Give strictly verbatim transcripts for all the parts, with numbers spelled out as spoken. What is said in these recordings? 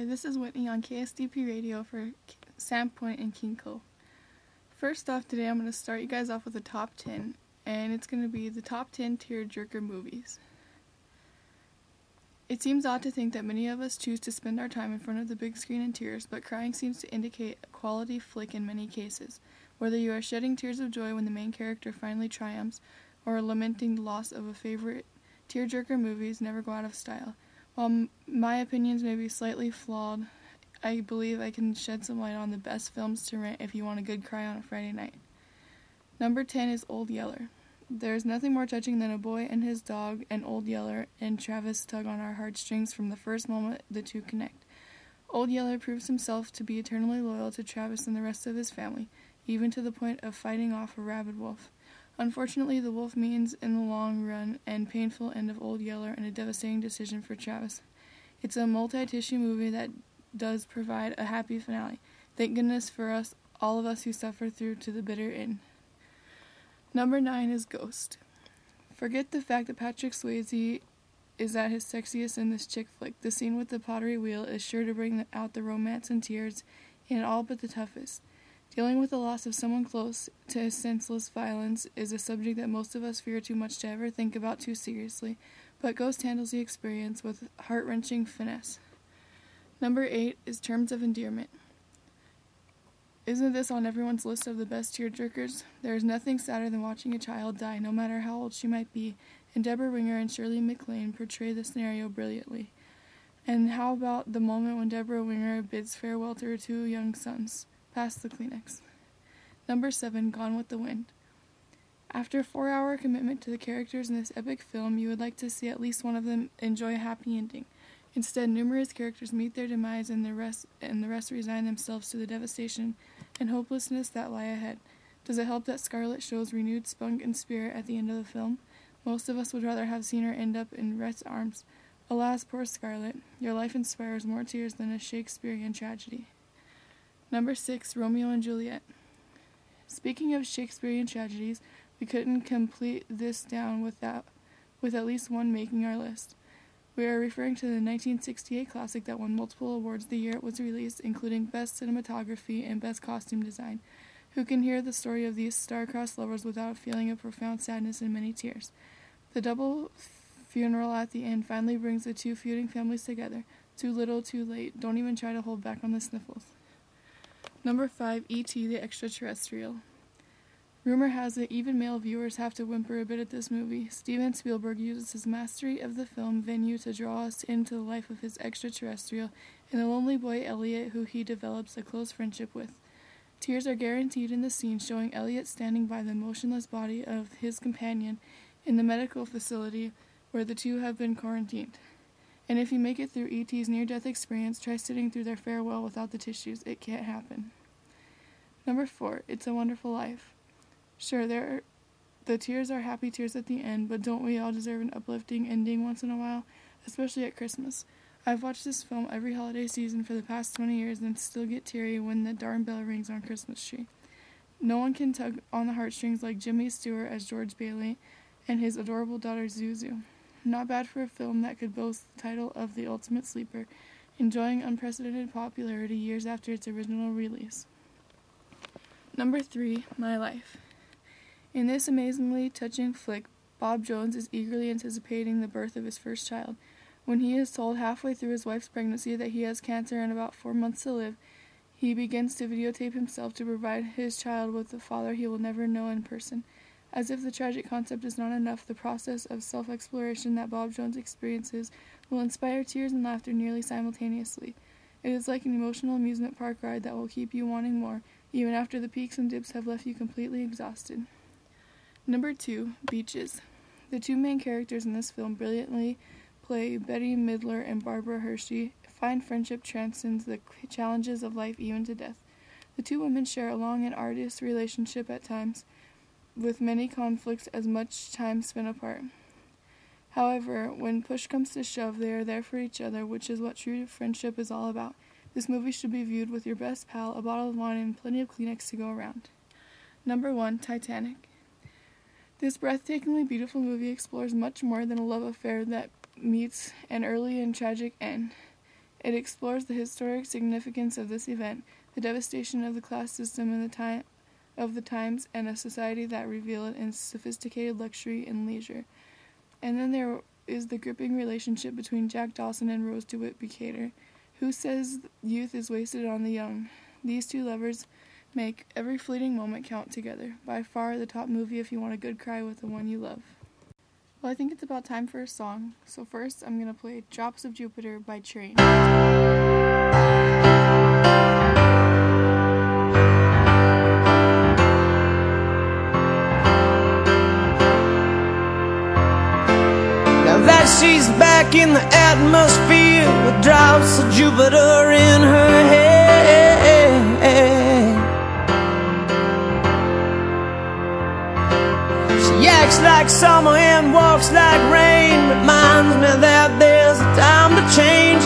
Hi, this is Whitney on K S D P Radio for Sandpoint and King Cove. First off, today I'm going to start you guys off with a top ten, and it's going to be the top ten tearjerker movies. It seems odd to think that many of us choose to spend our time in front of the big screen in tears, but crying seems to indicate a quality flick in many cases. Whether you are shedding tears of joy when the main character finally triumphs, or lamenting the loss of a favorite, tearjerker movies never go out of style. While m- my opinions may be slightly flawed, I believe I can shed some light on the best films to rent if you want a good cry on a Friday night. Number ten is Old Yeller. There is nothing more touching than a boy and his dog and Old Yeller and Travis tug on our heartstrings from the first moment the two connect. Old Yeller proves himself to be eternally loyal to Travis and the rest of his family, even to the point of fighting off a rabid wolf. Unfortunately, the wolf means in the long run and painful end of Old Yeller and a devastating decision for Travis. It's a multi-tissue movie that does provide a happy finale. Thank goodness for us, all of us who suffer through to the bitter end. Number nine is Ghost. Forget the fact that Patrick Swayze is at his sexiest in this chick flick. The scene with the pottery wheel is sure to bring out the romance and tears in all but the toughest. Dealing with the loss of someone close to senseless violence is a subject that most of us fear too much to ever think about too seriously, but Ghost handles the experience with heart-wrenching finesse. Number eight is Terms of Endearment. Isn't this on everyone's list of the best tearjerkers? There is nothing sadder than watching a child die, no matter how old she might be, and Deborah Winger and Shirley MacLaine portray the scenario brilliantly. And how about the moment when Deborah Winger bids farewell to her two young sons? Pass the Kleenex. Number seven, Gone with the Wind. After a four-hour commitment to the characters in this epic film, you would like to see at least one of them enjoy a happy ending. Instead, numerous characters meet their demise and the rest and the rest resign themselves to the devastation and hopelessness that lie ahead. Does it help that Scarlett shows renewed spunk and spirit at the end of the film? Most of us would rather have seen her end up in Rhett's arms. Alas, poor Scarlett, your life inspires more tears than a Shakespearean tragedy. Number six, Romeo and Juliet. Speaking of Shakespearean tragedies, we couldn't complete this down without, with at least one making our list. We are referring to the nineteen sixty-eight classic that won multiple awards the year it was released, including Best Cinematography and Best Costume Design. Who can hear the story of these star-crossed lovers without feeling a profound sadness and many tears? The double funeral at the end finally brings the two feuding families together. Too little, too late. Don't even try to hold back on the sniffles. Number five, E T the Extraterrestrial. Rumor has it even male viewers have to whimper a bit at this movie. Steven Spielberg uses his mastery of the film venue to draw us into the life of his extraterrestrial and the lonely boy Elliot, who he develops a close friendship with. Tears are guaranteed in the scene showing Elliot standing by the motionless body of his companion in the medical facility where the two have been quarantined. And if you make it through E T's near-death experience, try sitting through their farewell without the tissues. It can't happen. Number four, It's a Wonderful Life. Sure, there are, the tears are happy tears at the end, but don't we all deserve an uplifting ending once in a while, especially at Christmas? I've watched this film every holiday season for the past twenty years and still get teary when the darn bell rings on Christmas tree. No one can tug on the heartstrings like Jimmy Stewart as George Bailey and his adorable daughter Zuzu. Not bad for a film that could boast the title of The Ultimate Sleeper, enjoying unprecedented popularity years after its original release. Number three, My Life. In this amazingly touching flick, Bob Jones is eagerly anticipating the birth of his first child. When he is told halfway through his wife's pregnancy that he has cancer and about four months to live, he begins to videotape himself to provide his child with a father he will never know in person. As if the tragic concept is not enough, the process of self-exploration that Bob Jones experiences will inspire tears and laughter nearly simultaneously. It is like an emotional amusement park ride that will keep you wanting more, even after the peaks and dips have left you completely exhausted. Number two, Beaches. The two main characters in this film brilliantly play Betty Midler and Barbara Hershey. Fine friendship transcends the challenges of life even to death. The two women share a long and arduous relationship at times, with many conflicts as much time spent apart. However, when push comes to shove, they are there for each other, which is what true friendship is all about. This movie should be viewed with your best pal, a bottle of wine, and plenty of Kleenex to go around. Number one, Titanic. This breathtakingly beautiful movie explores much more than a love affair that meets an early and tragic end. It explores the historic significance of this event, the devastation of the class system in the time of the times, and a society that reveal it in sophisticated luxury and leisure. And then there is the gripping relationship between Jack Dawson and Rose DeWitt Bukater. Who says youth is wasted on the young? These two lovers make every fleeting moment count together. By far the top movie if you want a good cry with the one you love. Well, I think it's about time for a song. So first I'm going to play Drops of Jupiter by Train. That she's back in the atmosphere with drops of Jupiter in her head. She acts like summer and walks like rain, reminds me that there's a time to change.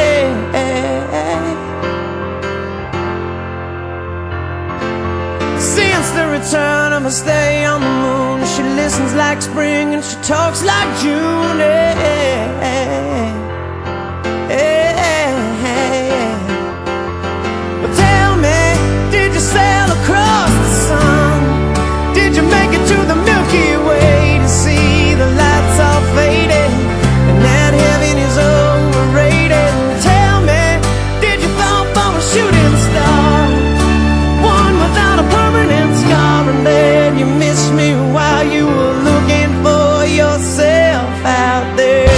Since the return of her stay on the moon, she listens like spring and she talks like June. Hey, hey, hey, hey. But tell me, did you sail across the sun? Did you make it to the Milky Way to see the lights all faded and that heaven is overrated? Tell me, did you fall from a shooting star, one without a permanent scar, and then you missed me while you were looking for yourself out there?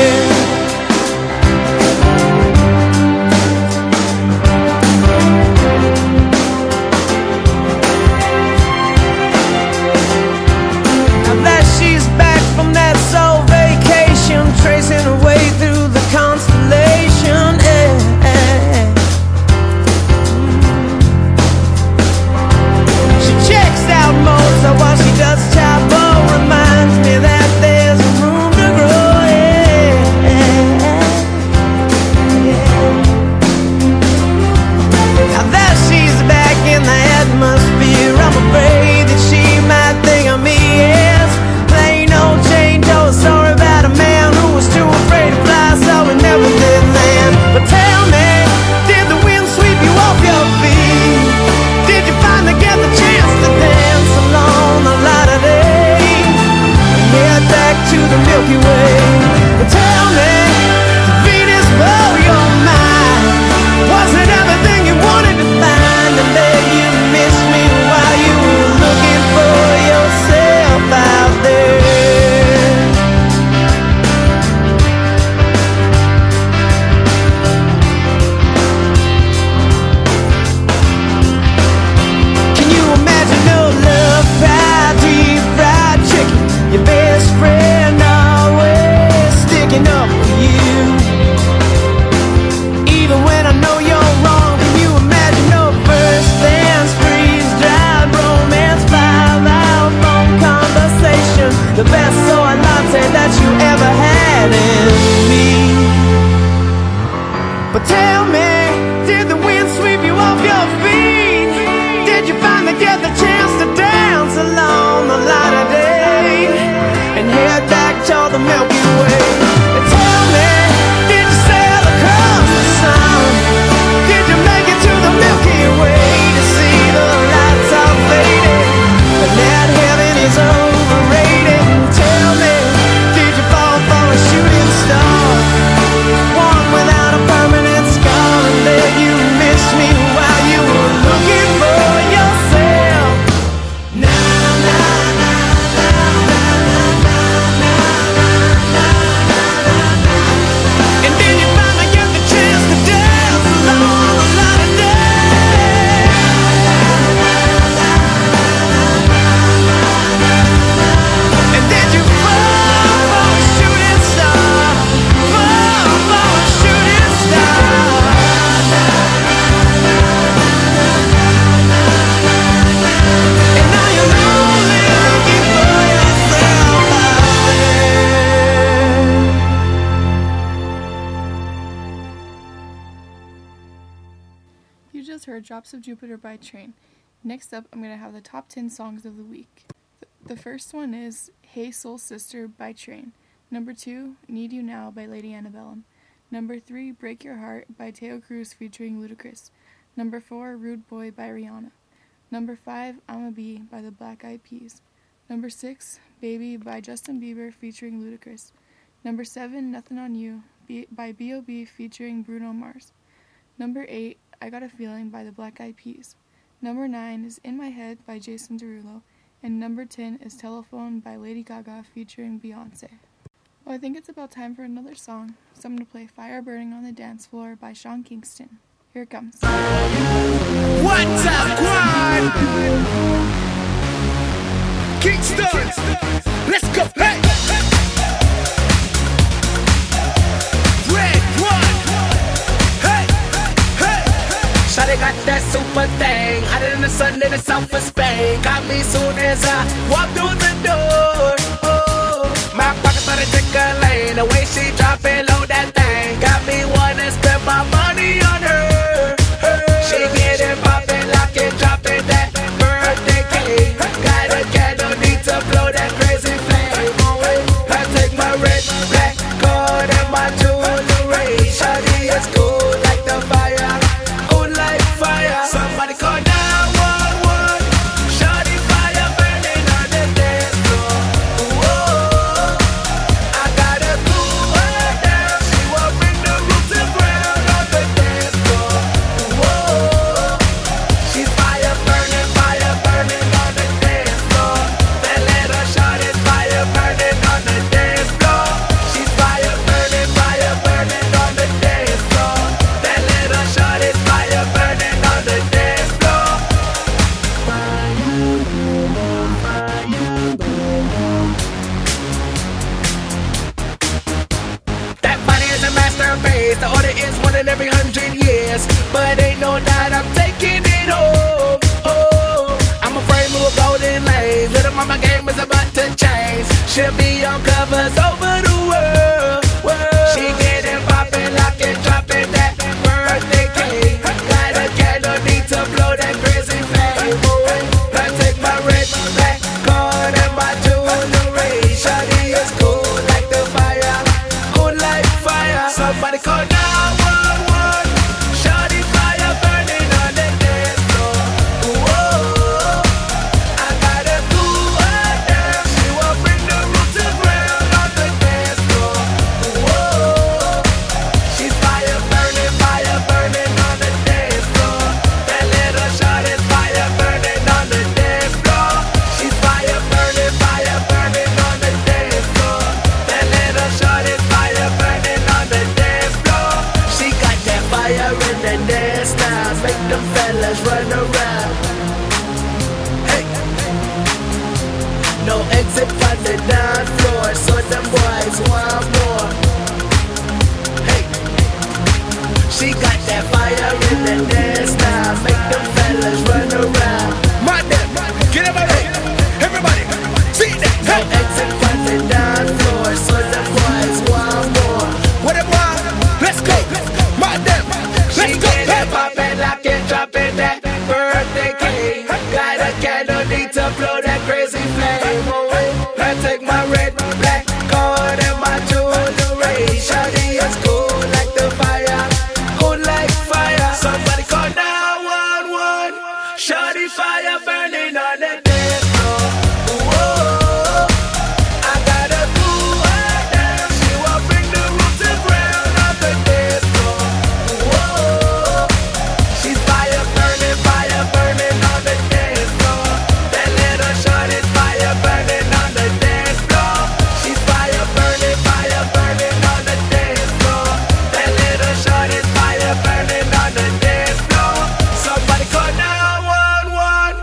Now that she's back from that soul vacation, tracing her way through the constellation, eh, eh. She checks out Mozart while she does Chapo, reminds me that there's room to grow, yeah, yeah. Now that she's back in the atmosphere, I'm afraid that she might think of me as plain old Jane Doe, a story about a man who was too afraid to fly, so he never did land. But tell me, did the wind sweep you off your feet? Did you finally get the chance to dance along the light of day and head back to the Milky Way? But tell me, did Venus blow your mind? Was it everything you wanted to find, and then you missed me while you were looking for yourself out there? Can you imagine no love, fried deep fried chicken, your best friend always sticking up for you, even when I know you're wrong? Can you imagine no first dance, freeze dried romance, five hour phone conversation, the best soy latte that you ever had in me? But tell me, did the wind sweep you off your feet? Did you finally get the chance to dance along the light of day and head back toward the Milky Way? And tell me, did you sail across the sun? Did you make it to the Milky Way to see the lights all faded and that heaven is overrated? And tell me, did you fall for a shooting star, one without a permanent scar, and then you missed me while you were looking for yourself? Na na na na na na na na na na. And then you finally get the chance to dance along the light of day. And then you fall for a shooting star, fall for a shooting star. And now you're lonely looking for yourself out there. You just heard Drops of Jupiter by Train. Next up, I'm going to have the top ten songs of the week. Th- The first one is Hey Soul Sister by Train. Number two, Need You Now by Lady Antebellum. Number three, Break Your Heart by Teo Cruz featuring Ludacris. Number four, Rude Boy by Rihanna. Number five, I'm a Bee by the Black Eyed Peas. Number six, Baby by Justin Bieber featuring Ludacris. Number seven, Nothing on You by B O B featuring Bruno Mars. Number eight, I Got a Feeling by the Black Eyed Peas. Number nine is In My Head by Jason Derulo. And number ten is Telephone by Lady Gaga featuring Beyonce. Well, I think it's about time for another song, so I'm going to play Fire Burning on the Dance Floor by Sean Kingston. Here it comes. What's up, Quad? Kingston, let's go, hey! Red one, hey, hey! Shawty got that super thing, hotter than the sun in the south of Spain. Got me soon as I walk through the door. Oh, my pocket started tickling, the way she drop it low, that thing got me wanna spend my money on her. She get it poppin', lock it, droppin' that birthday cake. Got a candle, need to blow that crazy flame. I take my red, black card and my jewelry. Shawty is cool like the fire, cool like fire. Somebody call nine one one. Shawty fire burning on the dance floor. Whoa, I gotta cool her down. She won't bring the roof to ground on the dance floor. Whoa, she's fire burning, fire burning on the dance floor. That little shawty is fire burning on the dance floor. She's fire burning, fire burning on the dance floor. That little shawty is fire burning on the dance floor. That body is a masterpiece. The order is one in every hundred years, but ain't no doubt I'm taking it home. Oh, I'm afraid move golden lanes. Little mama game is about to change. She'll be on covers over the world. world. She getting poppin', lock it, dropping that birthday cake. Got a candle, need to blow that crazy flame. I take my red, black card and my jewelry. Shawty is cool like the fire, cool like fire. Somebody call nine one one. Shawty fire burning on the dance floor. Whoa, I gotta cool her down. She won't bring the roof to ground on the dance floor. Whoa, she's fire burning, fire burning on the dance floor. That little shawty's fire burning on the dance floor. She's fire burning, fire burning on the dance floor. That little shawty's fire burning on the dance floor. She got that fire in the dance now, make them fellas run around. Hey, no exit from the dance floor, so them boys want more. Hey, she got that fire in the dance now, make them fellas run around. My damn, get up, hey, everybody, see that. No exit from the dance floor, so them boys want more. What it want? Let's go, my damn, let's go. She get it poppin', lock it, droppin' that birthday cake. Got a candle, need to blow that crazy flame. I take my red, black card and my jewelry. Shawty is cool like the fire, cool like fire. Somebody call nine one one. Shawty fire burning on the dance floor. Whoa, I gotta cool her down. She won't bring the roof to ground on the dance floor. Whoa, she's fire burning, fire burning on the dance floor. That little shawty's fire burning on the dance floor. She's fire burning, fire burning on the dance floor. That little shawty's fire burning on the dance floor. Somebody call nine one one.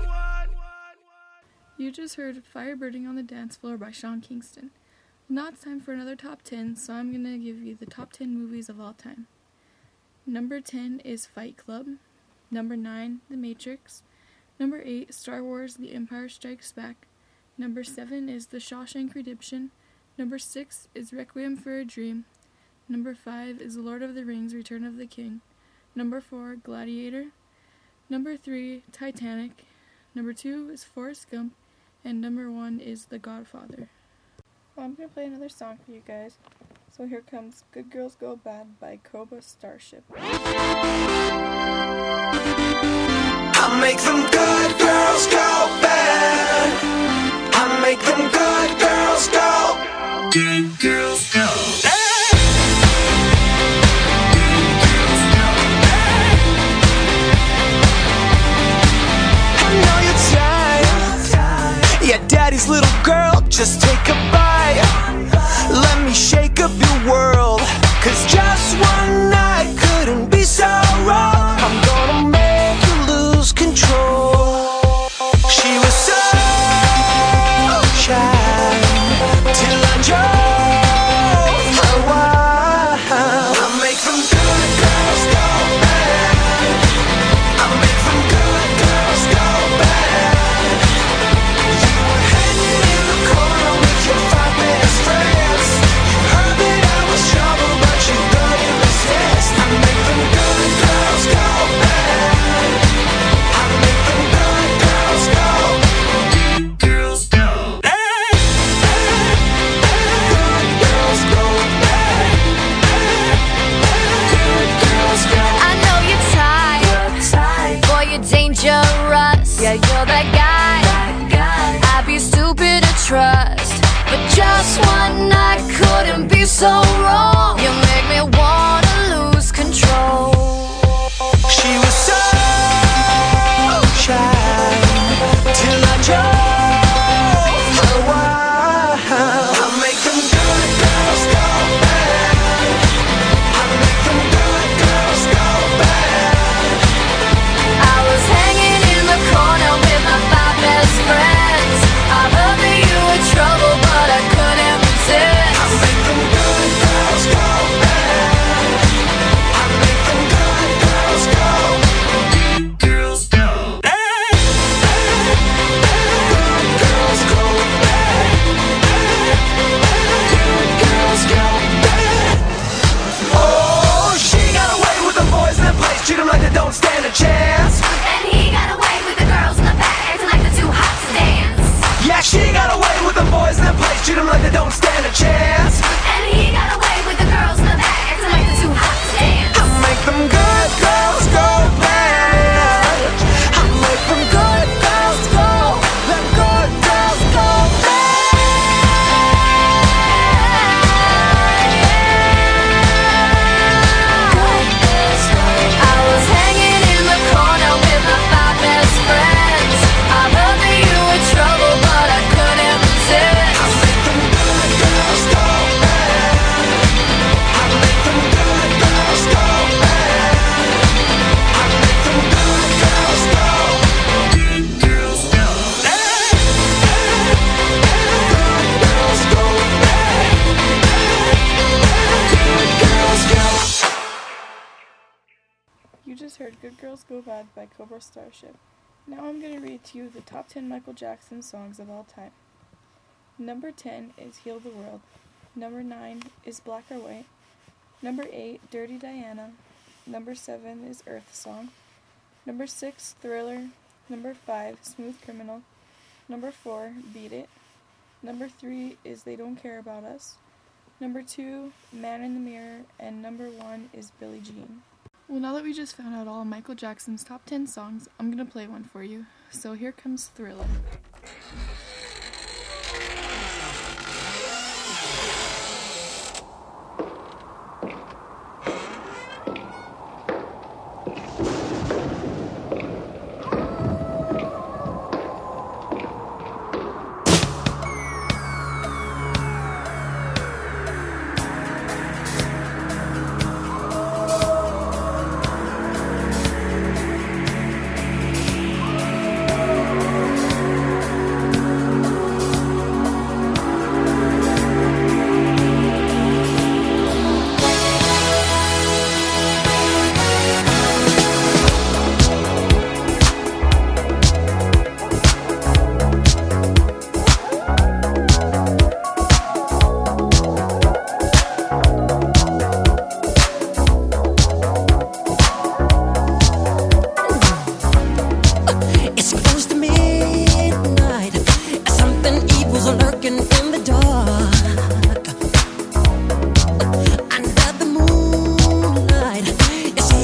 You just heard Fire Burning on the Dance Floor by Sean Kingston. Now it's time for another top ten, so I'm going to give you the top ten movies of all time. Number ten is Fight Club. Number nine, The Matrix. Number eight, Star Wars The Empire Strikes Back. Number seven is The Shawshank Redemption. Number six is Requiem for a Dream. Number five is The Lord of the Rings Return of the King. Number four, Gladiator. Number three, Titanic. Number two is Forrest Gump. And number one is The Godfather. Well, I'm going to play another song for you guys. So here comes Good Girls Go Bad by Cobra Starship. I make them good girls go bad. I make them good girls go. Good girls go. Hey! Good girls go bad. I know you're tired. Yeah, daddy's little girl, just take a bite. Let me shake up your world, 'cause just one night couldn't be so wrong. I'm gonna make you lose control. She was so shy till I drove her wild. I make them good girls go bad. I make them good girls go bad. You were hanging in the corner with your five best friends. You heard that I was trouble, but you couldn't resist. I make them good girls go bad. I make them good girls go. Good girls go. Hey, hey, hey. Good girls go bad. Good girls go. I know you're tired, boy, you're dangerous. Yeah, you're that guy, I'd be stupid to trust. But just one night couldn't be so wrong. You make me wanna lose control. She was so shy till I drove her wild. I make them good girls go bad. I make them good girls go bad. I was hanging in the corner with my five best friends. I heard that you were trouble, but I couldn't resist. I make them good girls go bad. I make them good girls go. Good girls go. Hey, hey, hey. Good girls go bad. Good girls go bad. Oh, she got away with the boys in the place, treat them like they don't stand a chance. And he got away with the girls in the back, acting like they're too hot to dance. Yeah, she got away with the boys in the place, treat them like they don't stand a chance. And he got away with the girls in the back, acting like they're too hot to dance. I make them good girls go bad. I make them good girls go. The good girls go I was hanging in the corner with my five best friends. I heard that you were trouble, but I couldn't resist. I make them good girls go bad. I make them good girls go bad. I make them good girls go. Good girls go. Hey, hey, hey. Good girls go bad. Good girls go. You just heard Good Girls Go Bad by Cobra Starship. Now I'm going to read to you the top ten Michael Jackson songs of all time. Number ten is Heal the World. Number nine is Black or White. Number eight, Dirty Diana. Number seven is Earth Song. Number six, Thriller. Number five, Smooth Criminal. Number four, Beat It. Number three is They Don't Care About Us. Number two, Man in the Mirror. And number one is Billie Jean. Well, now that we just found out all of Michael Jackson's top ten songs, I'm going to play one for you. So here comes Thriller.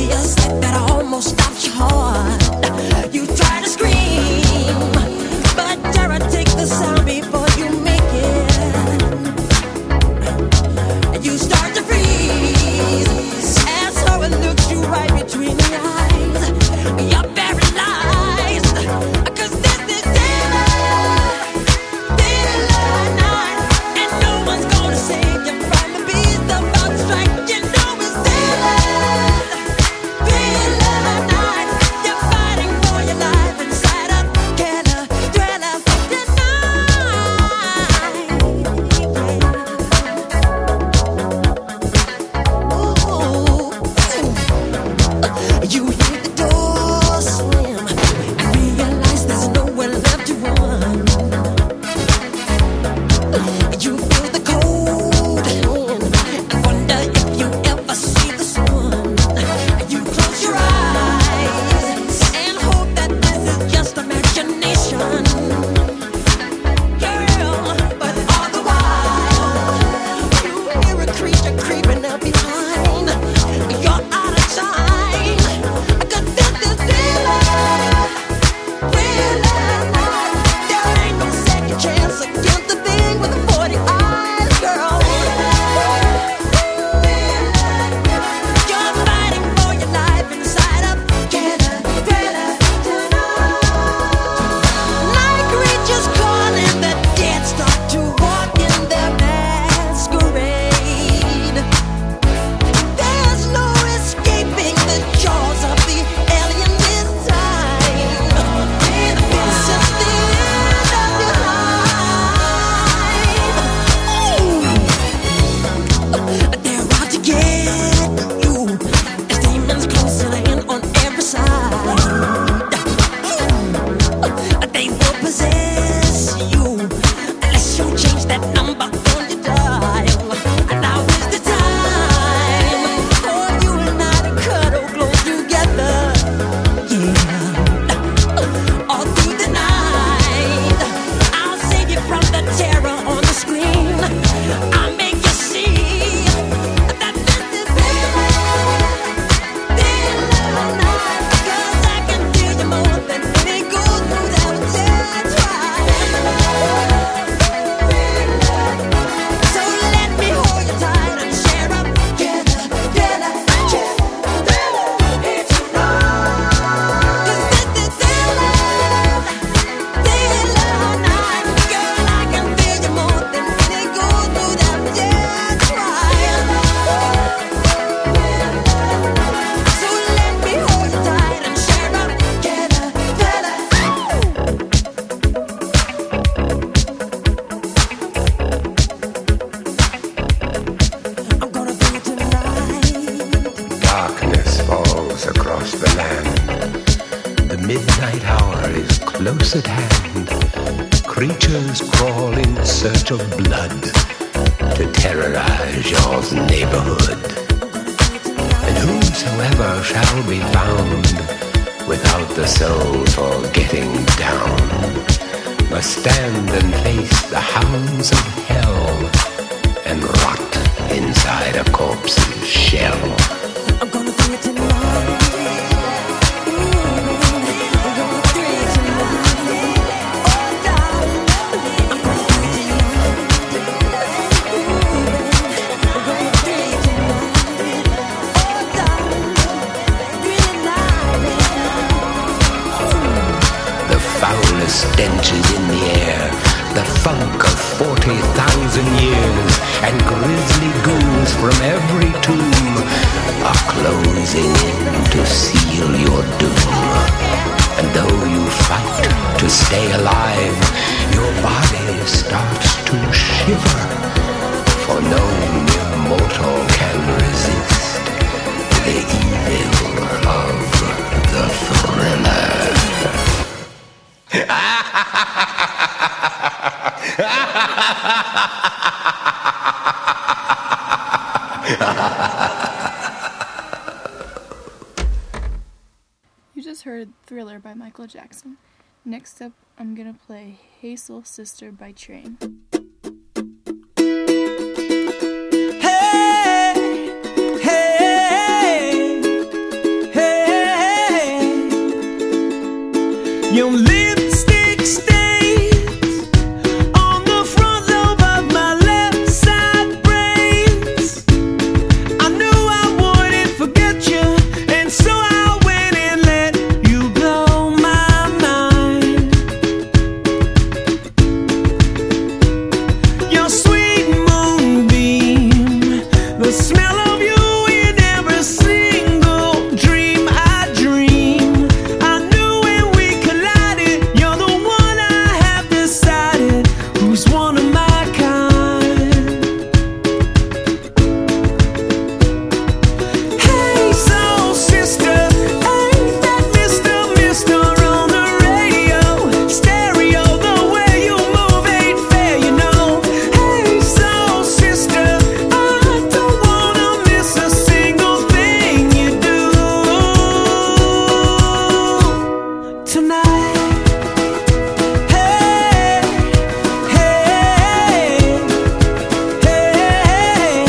close at hand, creatures crawl in search of blood to terrorize your neighborhood. And whosoever shall be found without the soul for getting down must stand and face the hounds of hell and rot inside a corpse's shell. I'm gonna bring it tonight. Stench is in the air, the funk of forty thousand years, and grisly ghouls from every tomb are closing in to seal your doom. And though you fight to stay alive, your body starts to shiver, for no mere mortal can resist the evil of the thriller. You just heard Thriller by Michael Jackson. Next up, I'm gonna play Hey Soul Sister by Train. Hey, hey, Your lipstick stains on the front lobe of my left side brains. I knew I wouldn't forget you, and so I went and let you blow my mind. Your sweet moonbeam, the smell of you in every single dream I dream. I knew when we collided, you're the one I have decided who's one of my kind. Hey, soul sister, ain't that Mister Mister on the radio? Stereo, the way you move ain't fair, you know. Hey, soul sister, I don't wanna miss a single thing you do tonight. Hey, hey, hey,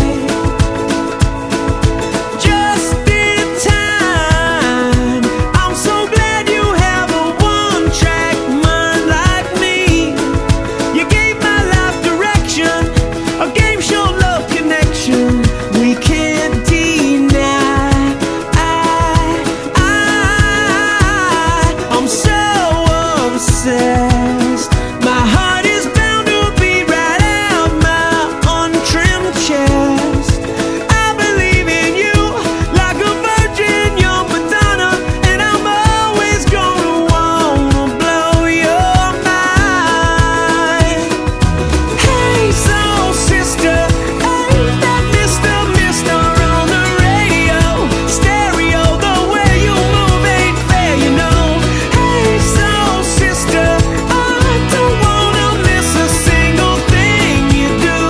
just in time. I'm so glad you have a one-track mind like me. You gave my life direction, a game show love connection we can't deny. I, I, I'm so obsessed. My heart is bound to beat right out my untrimmed chest. I believe in you like a virgin, you're Madonna, and I'm always gonna wanna blow your mind. Hey, soul sister, ain't that Mister Mister on the radio? Stereo, the way you move ain't fair, you know. Hey, soul sister, I don't wanna miss a single thing you do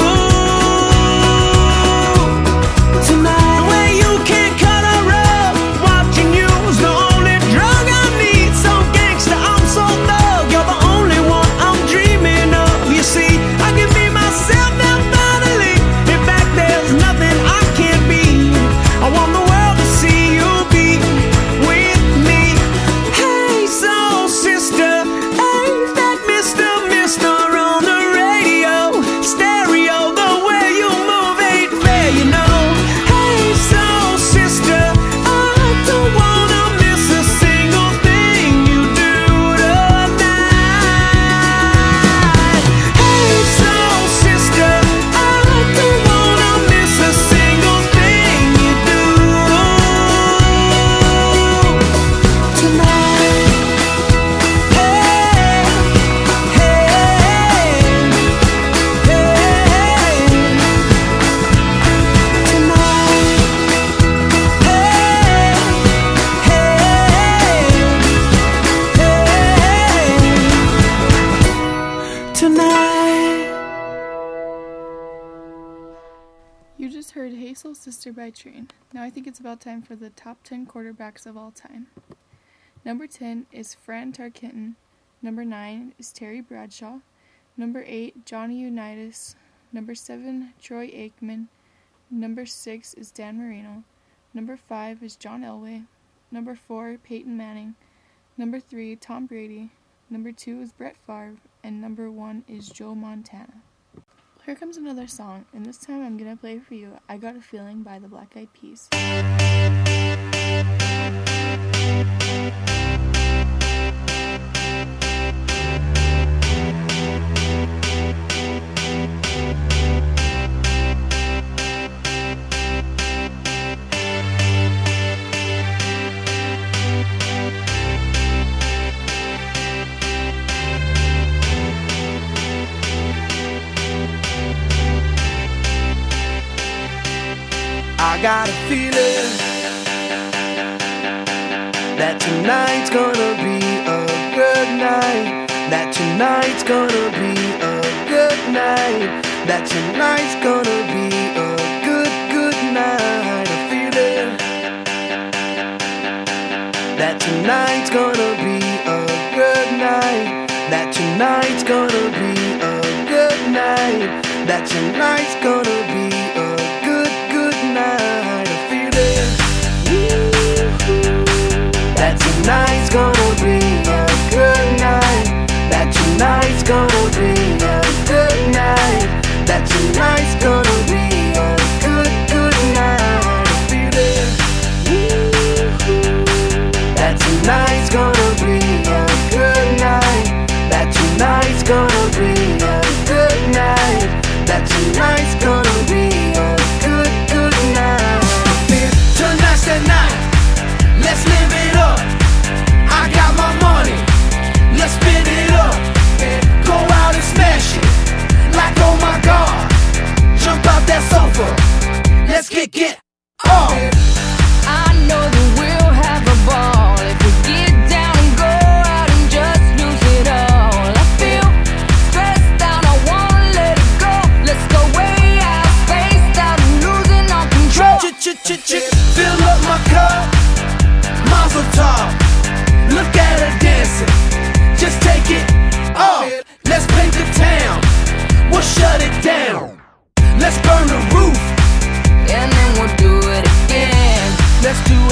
tonight. The way you can't cut a rug, watching you's the only drug I need. So gangsta, I'm so thug, you're the only one I'm dreaming of. You see, I can be myself now finally. In fact, there's nothing I can't be. I want the world to see you be with me. Hey, soul sister, ain't that Mister Mister on the radio? Stereo, the way you move ain't fair, you know. Hey, soul sister, I don't wanna miss a single thing you do tonight. Hey, soul sister, I don't wanna miss a single thing you do tonight. Hey, hey, hey, tonight. Hey, hey, hey, tonight. You just heard Hey Soul Sister by Train. Now I think it's about time for the top ten quarterbacks of all time. Number ten is Fran Tarkenton. Number nine is Terry Bradshaw. Number eight, Johnny Unitas. Number seven, Troy Aikman. Number six is Dan Marino. Number five is John Elway. Number four, Peyton Manning. Number three, Tom Brady. Number two is Brett Favre. And number one is Joe Montana. Here comes another song, and this time I'm gonna play for you I Got a Feeling by the Black Eyed Peas. I got a feeling that tonight's gonna be a good night. That tonight's gonna be a good night. That tonight's gonna be a good, good night. A feeling that tonight's gonna be a good night. That tonight's gonna be a good night. That tonight's gonna be a good, good night. A feeling that tonight's gonna be a good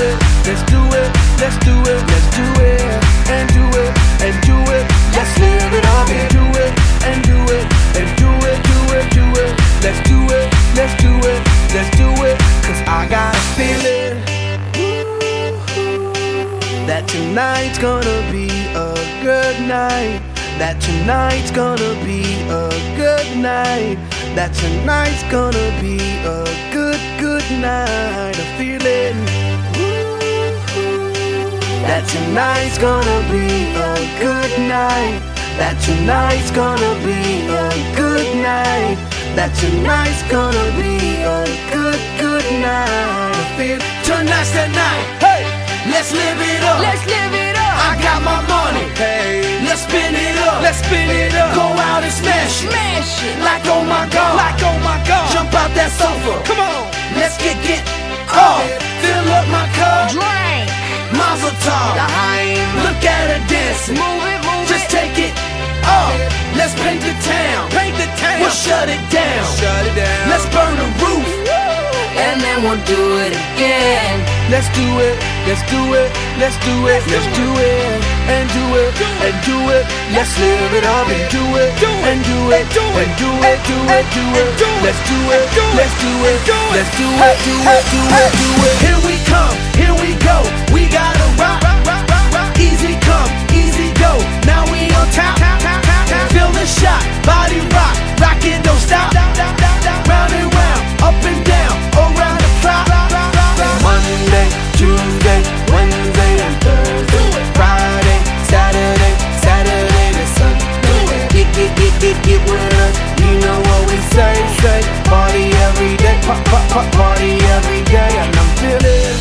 it, let's do it, let's do it, let's do it, and do it, and do it. Let's live it up and do it, and do it, and do it, do it, do it. Let's do it, let's do it, let's do it. Cause I got a feeling that tonight's gonna be a good night. That tonight's gonna be a good night. That tonight's gonna be a good, good night. A feeling that tonight's gonna be a good night. That tonight's gonna be a good night. That tonight's gonna be a good, good night. I feel tonight's the night. Hey, let's live it up. Let's live it up. I got my money. Hey, let's spin it up. Let's spin it up. Go out and smash it. Smash it. Like oh my god. Like oh my god. Jump out that sofa. Come on. Let's get get off. Fill up my cup. Drink. Mazel tov. L'chaim. Look at her dancing. Move it, move Just it. take it off. Let's paint the town. Paint the town. We'll shut it down. Shut it down. Let's burn the roof. And then we'll do it again. Let's do it, let's do it, let's do it, let's do it, and do it, and do it. Let's live it up and do it, and do it, and do it, do it, do it. Let's do it, let's do it, let's do it, do it, do it, do it. Here we come, here we go. We gotta rock, rock, rock, rock. Easy come, easy go. Now we on top, feel the shot, body rock, rockin', don't stop. Round and round, up and down, around the clock. Monday, Tuesday, Wednesday, and Thursday, Friday, Saturday, Saturday to Sunday. Get, get, get, get, get with us. You know what we say, say. Party every day, pop, pop, pop, party every day. And I'm feeling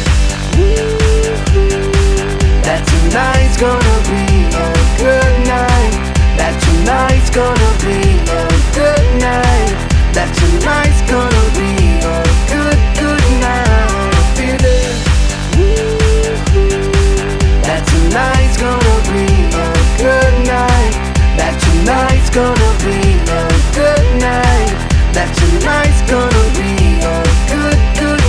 that tonight's gonna be a good night. That tonight's gonna be a good night. That tonight's gonna be a good, good night. Feeling that tonight's gonna be a good night. That tonight's gonna be a good night. That tonight's gonna be a good, good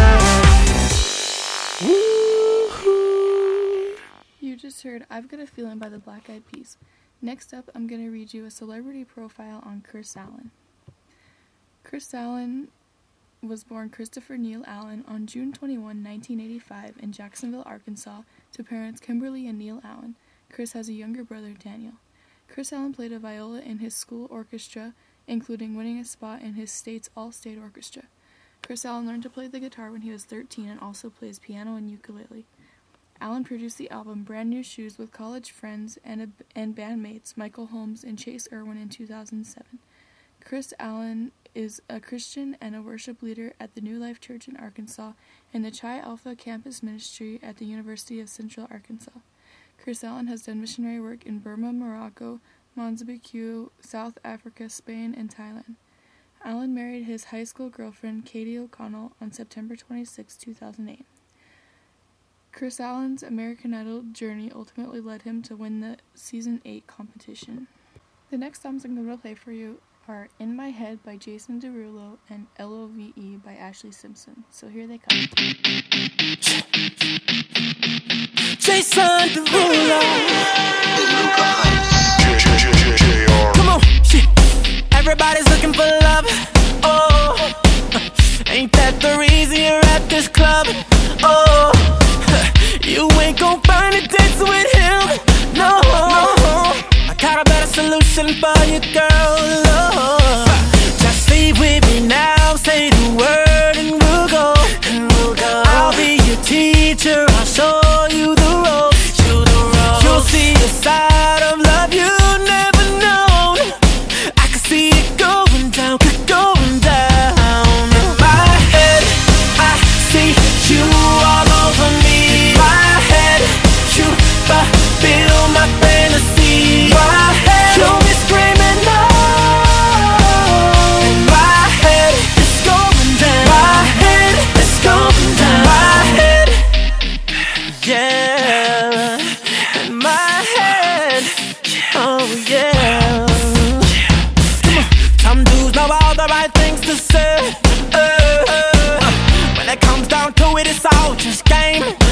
night. You just heard I've Got a Feeling by the Black Eyed Peas. Next up, I'm going to read you a celebrity profile on Chris Allen. Chris Allen was born Christopher Neil Allen on June twenty-first, nineteen eighty-five in Jacksonville, Arkansas, to parents Kimberly and Neil Allen. Chris has a younger brother, Daniel. Chris Allen played a viola in his school orchestra, including winning a spot in his state's all-state orchestra. Chris Allen learned to play the guitar when he was thirteen and also plays piano and ukulele. Allen produced the album Brand New Shoes with college friends and, a, and bandmates Michael Holmes and Chase Irwin in two thousand seven. Chris Allen is a Christian and a worship leader at the New Life Church in Arkansas and the Chi Alpha Campus Ministry at the University of Central Arkansas. Chris Allen has done missionary work in Burma, Morocco, Mozambique, South Africa, Spain, and Thailand. Allen married his high school girlfriend, Katie O'Connell, on September twenty-sixth, two thousand eight. Chris Allen's American Idol journey ultimately led him to win the Season eight competition. The next songs I'm going to play for you are In My Head by Jason Derulo and L O V E by Ashley Simpson. So here they come. Jason Derulo. Come on, shit. Everybody's looking for love. Oh, ain't that the reason you're at this club? Oh, you ain't gon' find a dance with him. No, I got a better solution for you, girl. Oh, just stay with me now. Say the word and we'll go. And we'll go. I'll be your teacher. I'll show you the ropes. You the ropes. You'll see a side of love you never known. I can see it going down, going down. In my head, I see you all over me. In my head, you fulfill my fantasy. In my head, you'll be screaming no. In my head, it's going down. My head, it's going down. My head, yeah. In my head, oh yeah. Come on, some dudes know all the right things to say. Uh, uh, when it comes down to it, it's all just game.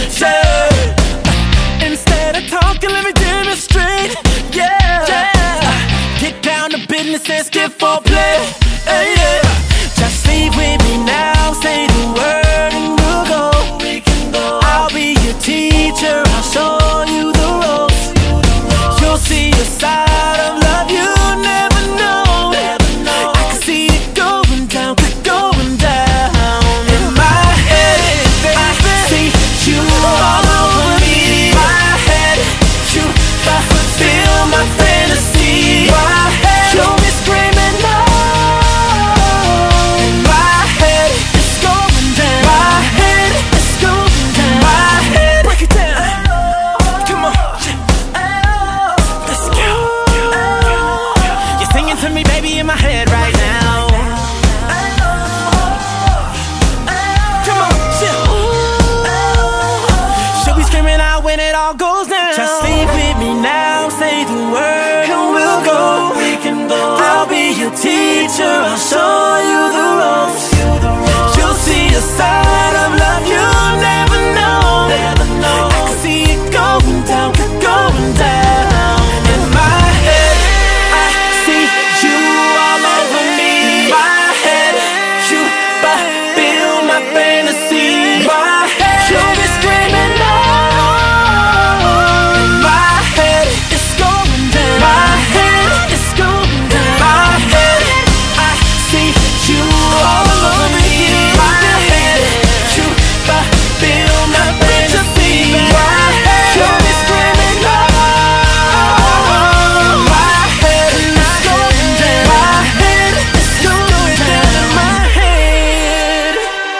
shit for play. Hey, yeah. Just sleep with me now, say the word and we'll go. We can go. I'll be your teacher, I'll show you the ropes. You'll see a side of love you never know. Never know. I can see it going down, going down. In my head, I see you all over me. My head, you fulfill my fantasy. My head, you'll be screaming no. In my head, it's going down. My head, it's going down. My head, break it down. Come on, let's go. You're singing to me, baby, in my head right now. Come on, chill. She'll be screaming out when it all goes down. Just sleep with me now, say the word and we'll go. We can go. I'll be your teacher, I'll show you the ropes. You'll see a side of love you never know. Never know. I can see it going down, going down. In my head, I see you all over me. My head, you fulfill my fantasy. My head, you'll be screaming no. In my head, it's going down. My head, it's going down. My head, I see you all over me. My head, you fulfill my fantasy. My head, you'll be screaming no. My head, it's going down. My head, it's going down in my head.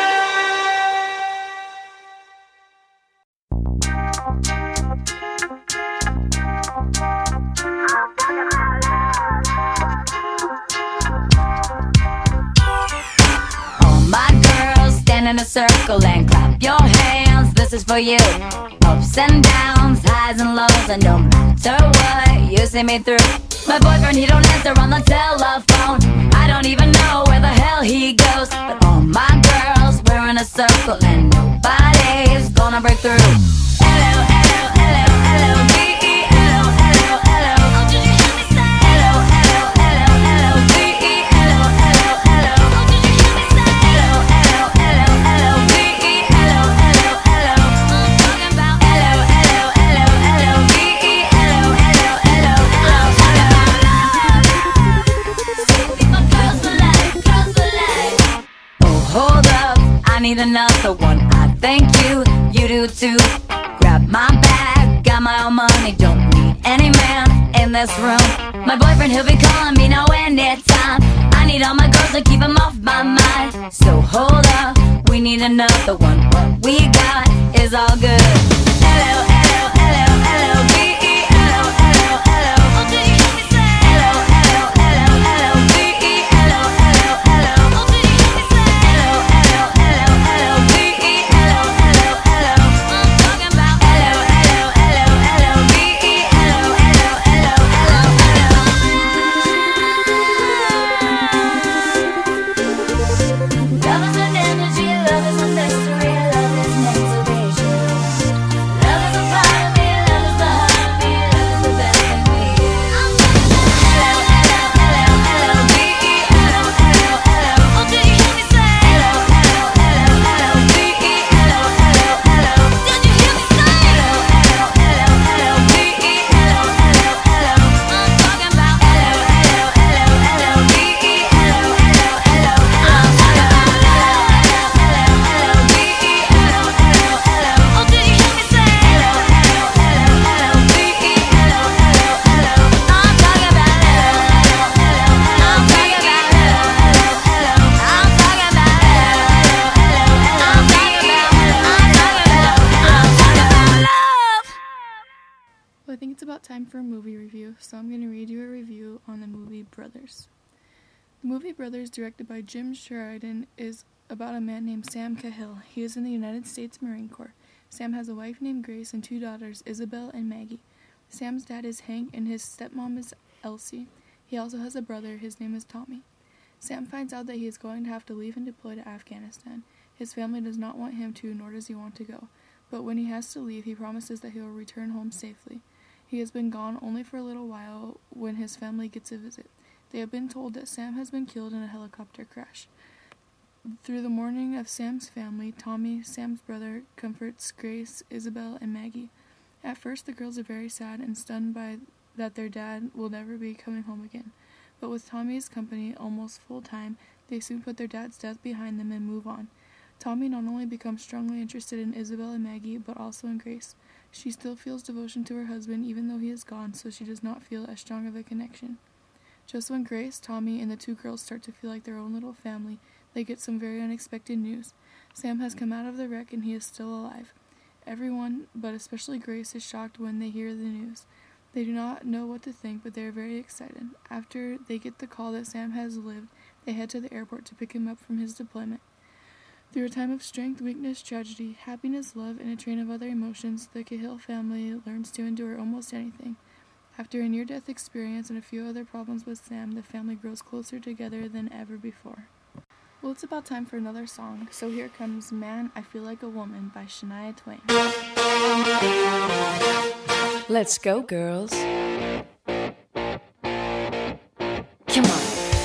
All my girls stand in a circle and clap your hands. This is for you. Ups and downs, highs and lows, and no matter what, you see me through. My boyfriend, he don't answer on the telephone. I don't even know where the hell he goes. But all my girls, we're in a circle and nobody's gonna break through. L O L O L O L O V E L O L O L O. Oh, did you hear me say? L O L O L O L O V E L O L O L O. Oh, did you hear me say? L O L O L O L O V E L O L O L O. I'm talking about L O L O L O L O V E L O L O L O. I'm talking about love. Sweet my girls for life, girls for life. Oh, hold up, I need another one. I thank you, you do too. Grab my bag, got my own money, don't need any man in this room. My boyfriend, he'll be calling me now anytime. I need all my girls to keep him off my mind. So hold up, we need another one. What we got is all good. L O L O L O L O V E L O L O L O. Oh, did you hear me say? L O L O L O L O V E L O L O L O. Oh, did you hear me say? L O L O L O L O V E L O L O L O. I'm talking about L O L O L O L O V E L O L O L O L O L O. Love is an energy, love is a mystery, love is motivation. Love is a part of me, love is the heart of me, love is the best thing we get. I'm talking about L O L O L O L O V E L O L O L O. Oh, did you hear me say? L O L O L O L O V E L O L O L O. Did you hear me say? L O L O L O L O V E L O L O L O. I'm talking about L O L O L O L O V E L O L O L O. I'm talking about L O L O L O L O V E L O L O L O. Oh, did you hear me say? L O L O L O L O V E L O L O L O. I'm talking about L O L O L O. I'm talking about L O L O L O. I'm talking about L O L O L O. I'm talking about L O L O. I'm talking about I'm talking about love. Well, I think it's about time for a movie review, so I'm going to read you a review on the movie Brothers. The movie Brothers, directed by Jim Sheridan, is about a man named Sam Cahill. He is in the United States Marine Corps. Sam has a wife named Grace and two daughters, Isabel and Maggie. Sam's dad is Hank and his stepmom is Elsie. He also has a brother. His name is Tommy. Sam finds out that he is going to have to leave and deploy to Afghanistan. His family does not want him to, nor does he want to go. But when he has to leave, he promises that he will return home safely. He has been gone only for a little while when his family gets a visit. They have been told that Sam has been killed in a helicopter crash. Through the mourning of Sam's family, Tommy, Sam's brother, comforts Grace, Isabel, and Maggie. At first, the girls are very sad and stunned by that their dad will never be coming home again. But with Tommy's company almost full-time, they soon put their dad's death behind them and move on. Tommy not only becomes strongly interested in Isabel and Maggie, but also in Grace. She still feels devotion to her husband even though he is gone, so she does not feel as strong of a connection. Just when Grace, Tommy, and the two girls start to feel like their own little family, they get some very unexpected news. Sam has come out of the wreck and he is still alive. Everyone, but especially Grace, is shocked when they hear the news. They do not know what to think, but they are very excited. After they get the call that Sam has lived, they head to the airport to pick him up from his deployment. Through a time of strength, weakness, tragedy, happiness, love, and a train of other emotions, the Cahill family learns to endure almost anything. After a near-death experience and a few other problems with Sam, the family grows closer together than ever before. Well, it's about time for another song, so here comes Man, I Feel Like a Woman by Shania Twain. Let's go, girls. Come on.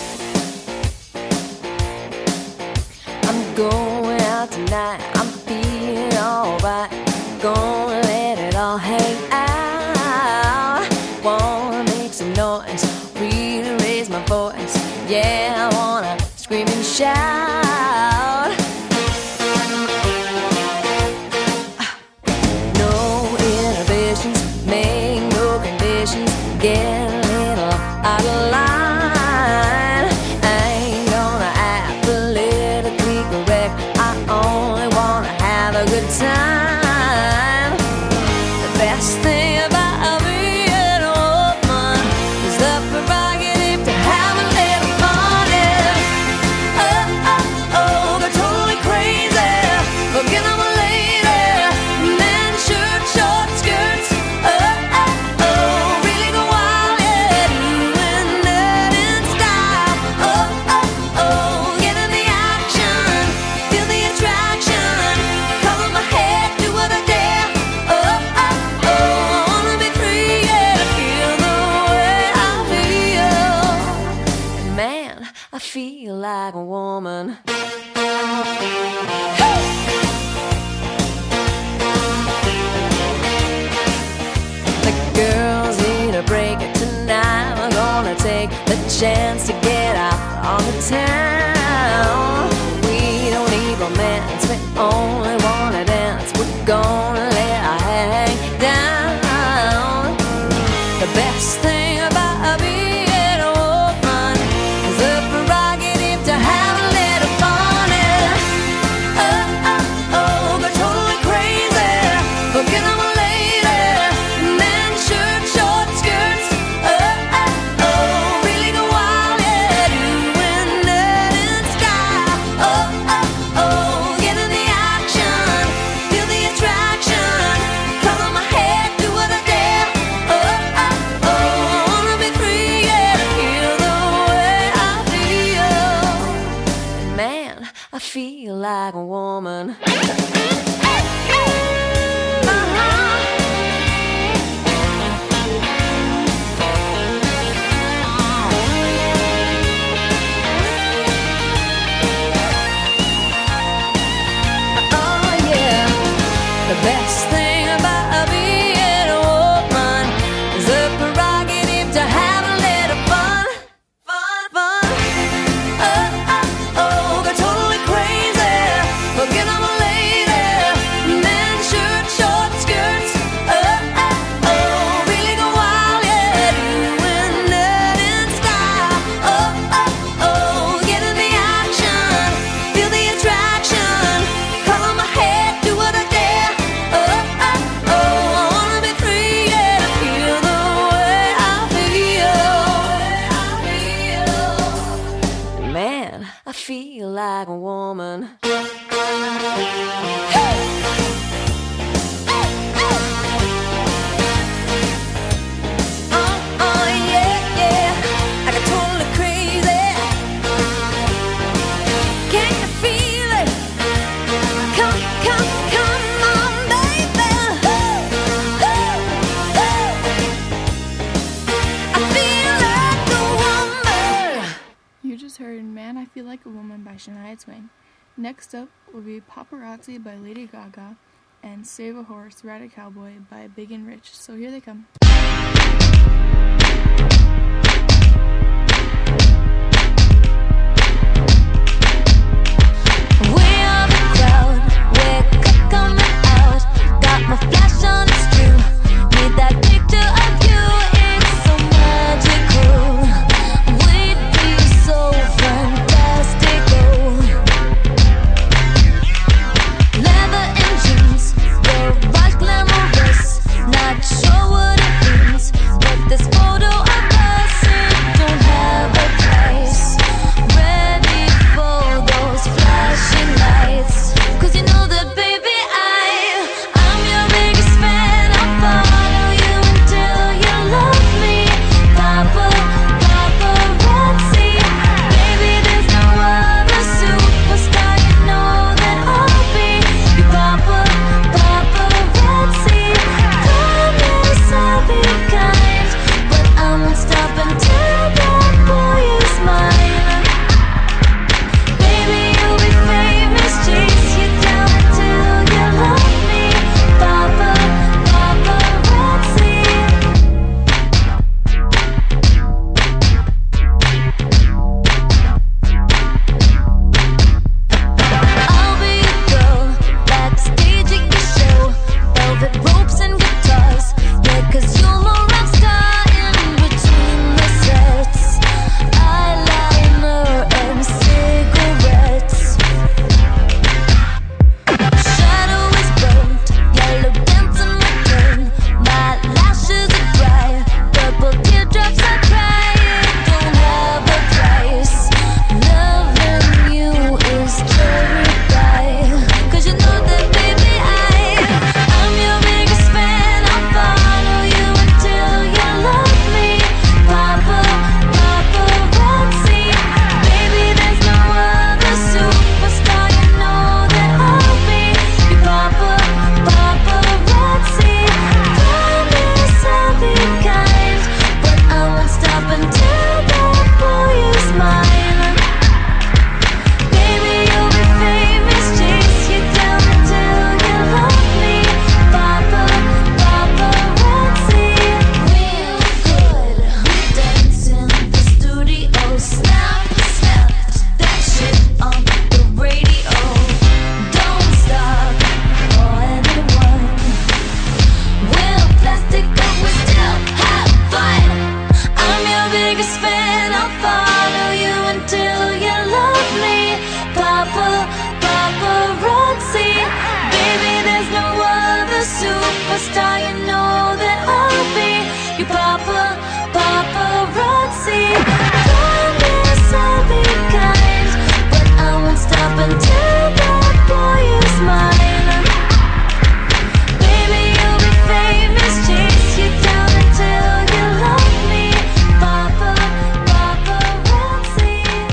I'm going out tonight, I'm feeling alright. Gonna let it all hang out. Wanna make some noise, really raise my voice. Yeah, I wanna scream and shout. No inhibitions, make no conditions. Get a little out of line. I ain't gonna act politically correct. I only wanna have a good time. The best thing about being a woman is the prerogative to have a little fun. Yeah. Oh, oh, oh, they're totally crazy. Forget I'm a lady. Men, shirt, short skirts. Oh, oh, oh, really go wild. Yeah, doing that in style. Oh, oh, oh, get in the action. Feel the attraction. Cover my head, do what I dare. Oh, oh, oh, I wanna be free, yeah, to feel the way I feel. And man, I feel like a woman. The girls need a break tonight. We're gonna take the chance to get out on the town. We don't need romance, we only wanna dance. We're gonna let our hair hang down. The best thing about being a woman is the prerogative to have a little fun. Yeah. Oh, oh, oh, they're totally crazy. Forget I'm a lady. Men, shirt, short skirts. Oh, oh, oh, really go wild. Yeah, doing by Shania Twain. Next up will be Paparazzi by Lady Gaga and Save a Horse, Ride a Cowboy by Big and Rich. So here they come. We are the crowd, we're coming out. Got my flash on, it's true. Need that picture of you, it's so magical. We'd be so fantastical. Leather and jeans, garage glamorous. Not sure what it means, but this photo of us, it don't have a price. Ready for those flashing lights, 'cause you know that baby I, I'm your biggest fan. I'll follow you until you love me. Papa, paparazzi, baby there's no other superstar. You know that I'll be your papa, paparazzi. Promise I'll be kind, but I won't stop until that boy is mine. Baby, you'll be famous, chase you down until you love me. Papa, paparazzi. I'll be a girl backstage at your show. Velvet ropes and guitars, yeah, 'cause you're my rock star in between the sets. Eyeliner and cigarettes. Shadow is burnt, yellow dancing return. My lashes are dry, purple teardrops I cry. It don't have a price. Loving you is cherry pie, 'cause you know that baby I, I'm your biggest fan. I'll follow you until you love me. Papa, paparazzi, baby there's no other superstar. You know that I'll be your papa, paparazzi. Promise I'll be kind, but I won't stop until that boy is mine. Baby, you'll be famous, chase you down until you love me. Papa, paparazzi. Real good, we dance in the studio. Snap, snap, that shit on the radio. Don't stop for anyone. We're plastic, but we still have fun. I'm your biggest fan. I'll follow you until you love me. Papa, paparazzi, baby there's no other superstar. You know that I'll be your papa, paparazzi. Promise I'll be kind, but I won't stop until that boy is mine. Baby, you'll be famous, chase you down until you love me. Papa, paparazzi.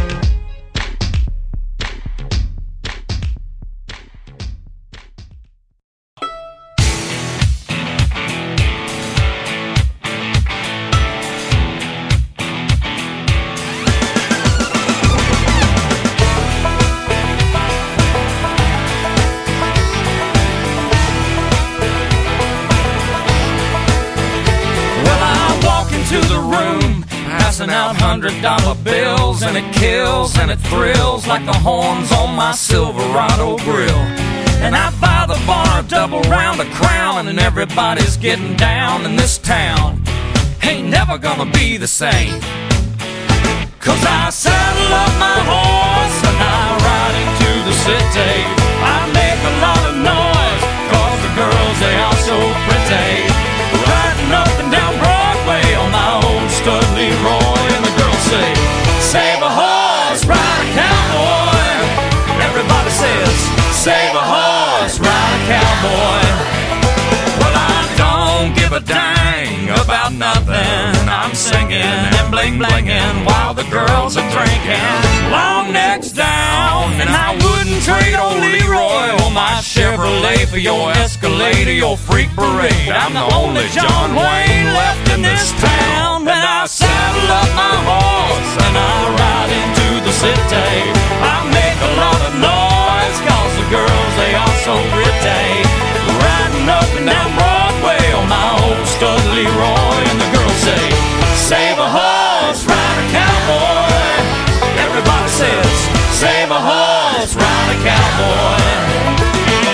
Well, I walk into the room, passing out hundred dollar bills, and it kills and it thrills like the horns on my Silverado grill. And I buy the bar a double round of Crown, and everybody's getting down in this town. Ain't never gonna be the same, 'cause I saddle up my horse and I ride into the city. I make a lot of noise, 'cause the girls, they are so pretty. Riding up and down Broadway on my old stud Leroy, and the girls say, save a horse, ride a cowboy. Everybody says, save a horse, ride a cowboy. Well, I don't give a dang about nothing. I'm singing and bling blinging while the girls are drinking. Long necks down, and I wouldn't trade old Leroy or my Chevrolet for your Escalade or your freak parade. I'm the only John Wayne left in this town. And I saddle up my horse and I ride into the city. I make a lot of noise, cause the girls, they are so pretty. Riding up and down Broadway on my old stud Leroy, and the girls say, save a horse, ride a cowboy. Everybody says, save a horse, ride a cowboy.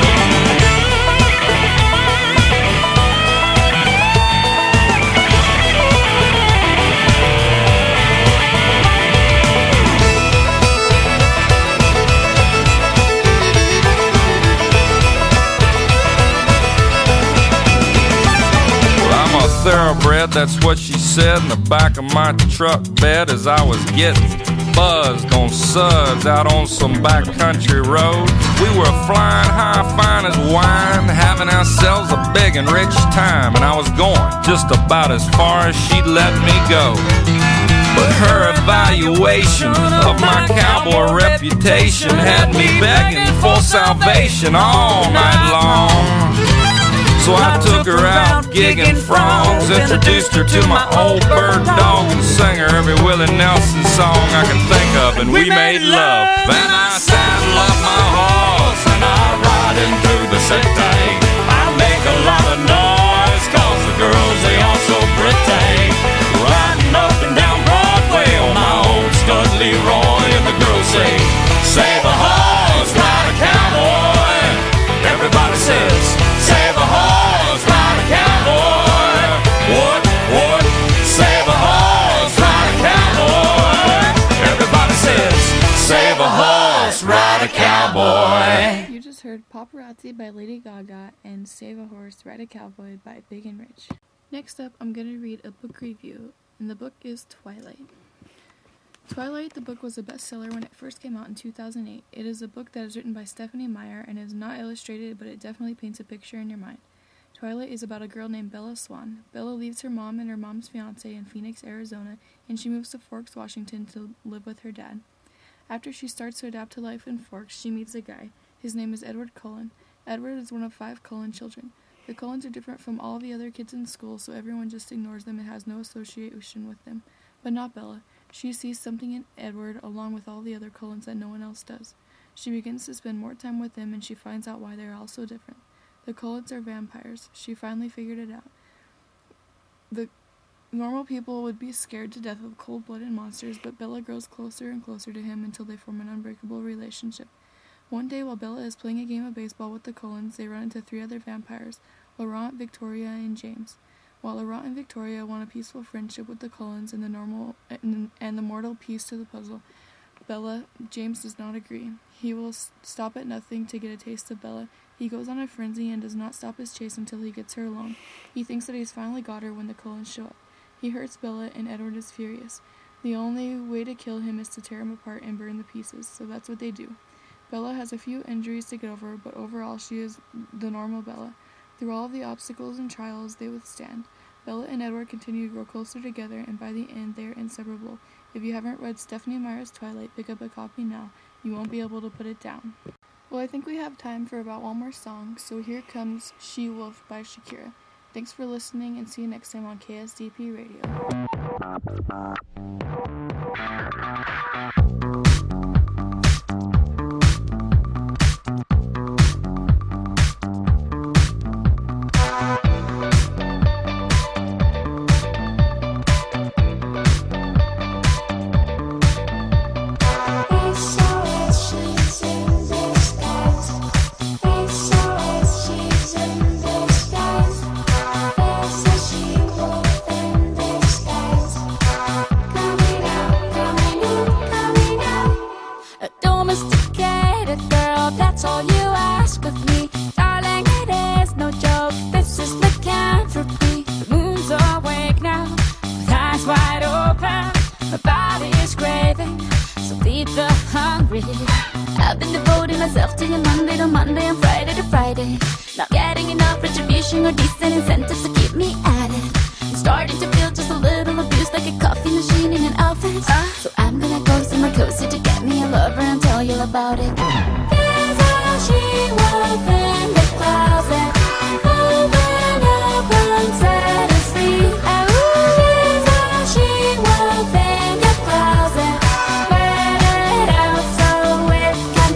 Thoroughbred, that's what she said in the back of my truck bed as I was getting buzzed on suds out on some backcountry road. We were flying high, fine as wine, having ourselves a big and rich time, and I was going just about as far as she'd let me go. But her evaluation of my cowboy reputation had me begging for salvation all night long. So I took her out gigging frogs, introduced her to my old bird dog, and sang her every Willie Nelson song I could think of, and we made love. Then I saddle up my horse and I ride him through the city. I make a lot of noise, cause the girls, they are so pretty. Riding up and down Broadway on my old stud Leroy, and the girls say, save a horse, ride a cowboy. Everybody says, save a horse, ride a cowboy. What, what? Save a horse, ride a cowboy. Everybody says, save a horse, ride a cowboy. You just heard Paparazzi by Lady Gaga and Save a Horse, Ride a Cowboy by Big and Rich. Next up, I'm going to read a book review, and the book is Twilight. Twilight, the book, was a bestseller when it first came out in two thousand eight. It is a book that is written by Stephanie Meyer and is not illustrated, but it definitely paints a picture in your mind. Twilight is about a girl named Bella Swan. Bella leaves her mom and her mom's fiancé in Phoenix, Arizona, and she moves to Forks, Washington to live with her dad. After she starts to adapt to life in Forks, she meets a guy. His name is Edward Cullen. Edward is one of five Cullen children. The Cullens are different from all the other kids in school, so everyone just ignores them and has no association with them. But not Bella. She sees something in Edward along with all the other Cullens that no one else does. She begins to spend more time with them, and she finds out why they are all so different. The Cullens are vampires. She finally figured it out. The normal people would be scared to death of cold-blooded monsters, but Bella grows closer and closer to him until they form an unbreakable relationship. One day, while Bella is playing a game of baseball with the Cullens, they run into three other vampires, Laurent, Victoria, and James. While Laurent and Victoria want a peaceful friendship with the Cullens and the normal and, and the mortal piece to the puzzle, Bella, James does not agree. He will s- stop at nothing to get a taste of Bella. He goes on a frenzy and does not stop his chase until he gets her alone. He thinks that he's finally got her when the Cullens show up. He hurts Bella, and Edward is furious. The only way to kill him is to tear him apart and burn the pieces, so that's what they do. Bella has a few injuries to get over, but overall she is the normal Bella. Through all of the obstacles and trials they withstand, Bella and Edward continue to grow closer together, and by the end, they are inseparable. If you haven't read Stephanie Meyer's Twilight, pick up a copy now. You won't be able to put it down. Well, I think we have time for about one more song, so here comes She-Wolf by Shakira. Thanks for listening, and see you next time on K S D P Radio. I've been devoting myself to you Monday to Monday and Friday to Friday. Not getting enough retribution or decent incentives to keep me at it. I'm starting to feel just a little abused, like a coffee machine in an office. uh, So I'm gonna go somewhere cozy to get me a lover and tell you about it. There's a she-wolf in the closet. Open up and set us free. Oh, there's a she-wolf in the closet. Wear it out so it can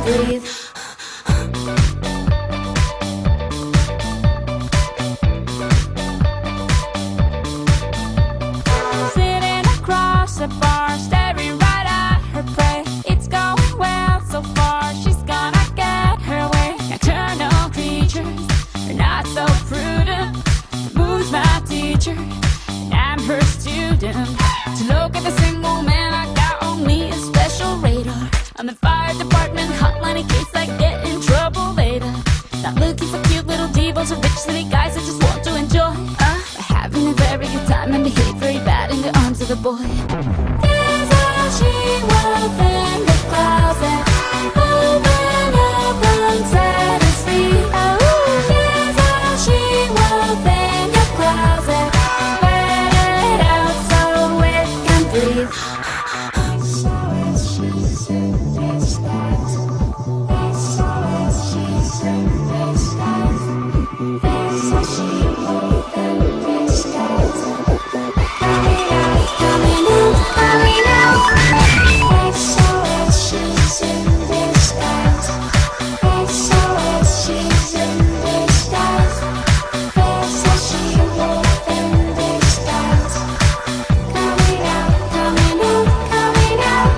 teacher, and I'm her student. To look at the single man, I got on me a special radar. I'm the fire department hotline in case I get in trouble later. Not looking for cute little divas or rich city guys that just want to enjoy uh, by having a very good time and behave very bad in the arms of a boy. There's all she wants in the closet. Open up and set us free. Oh, there's all she wants in your closet. Let it out so it can breathe. So is she's in disguise. So is she's in disguise. So she won't in disguise. Coming out, coming out, coming out. So is she's in disguise. So is she's in disguise. So she won't in disguise. Coming out, coming out, coming out.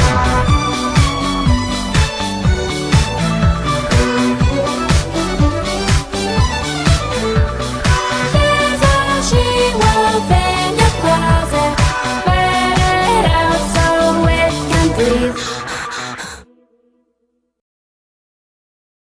There's all she wants in your closet. Let it out so it can breathe.